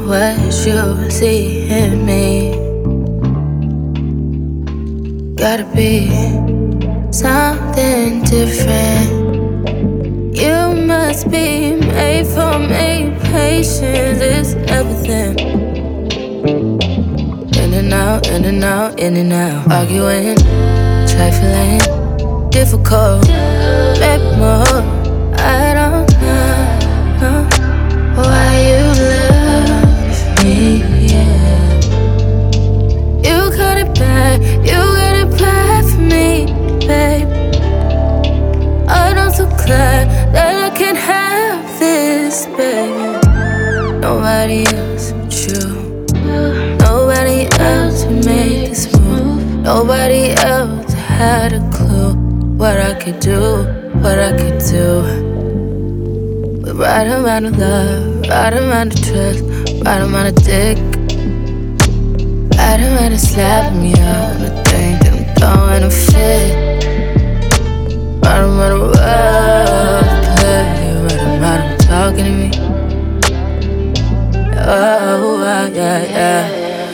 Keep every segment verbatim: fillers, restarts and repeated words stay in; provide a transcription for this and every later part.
what you see in me. Gotta be something different. You must be made for me. Patience is everything. In and out, in and out, in and out. Arguing, trifling, difficult, maybe more. I don't know why you love me, yeah. You got it bad, you got it bad for me, babe. I'm so glad that I can have this, baby. Nobody else but you. Nobody else would make this move. Nobody else had a clue what I could do, what I could do. We're right amount of love, right amount of trust, right amount of dick, right amount of slapping me up when I think that I'm throwing a fit. Right amount of love, play, right amount of talking to me. Oh, uh, yeah, yeah.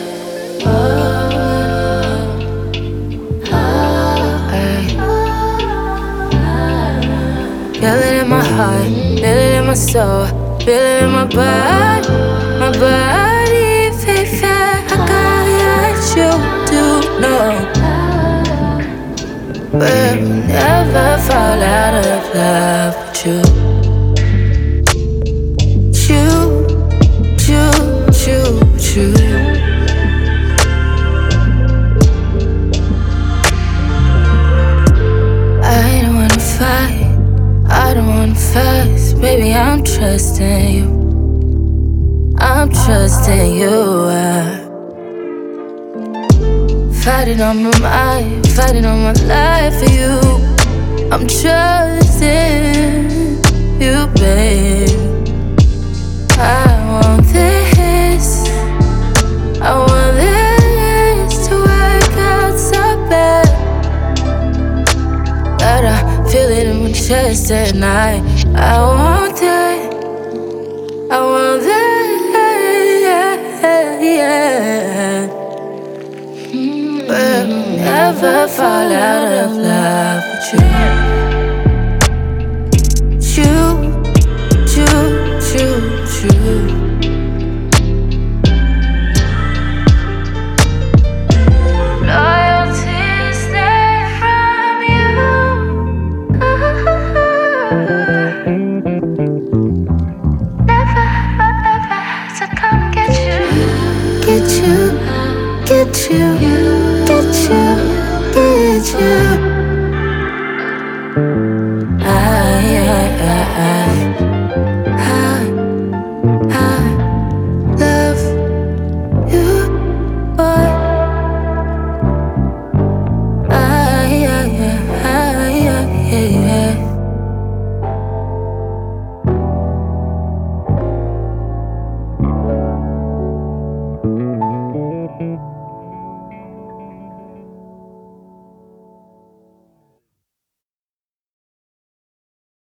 Feel it in my heart, feel it in my soul, feel it in my body, my body, baby. I got what you do, no. We'll never fall out of love with you. You, you, you, you. I don't wanna fight, I don't wanna fuss. Baby, I'm trusting you, I'm trusting you. uh. Fighting on my mind, fighting on my life for you. I'm trusting you, babe. I want this, I want this to work out so bad that I feel it in my chest at night. I want that, I want that, yeah, yeah. We'll never fall out of love with you.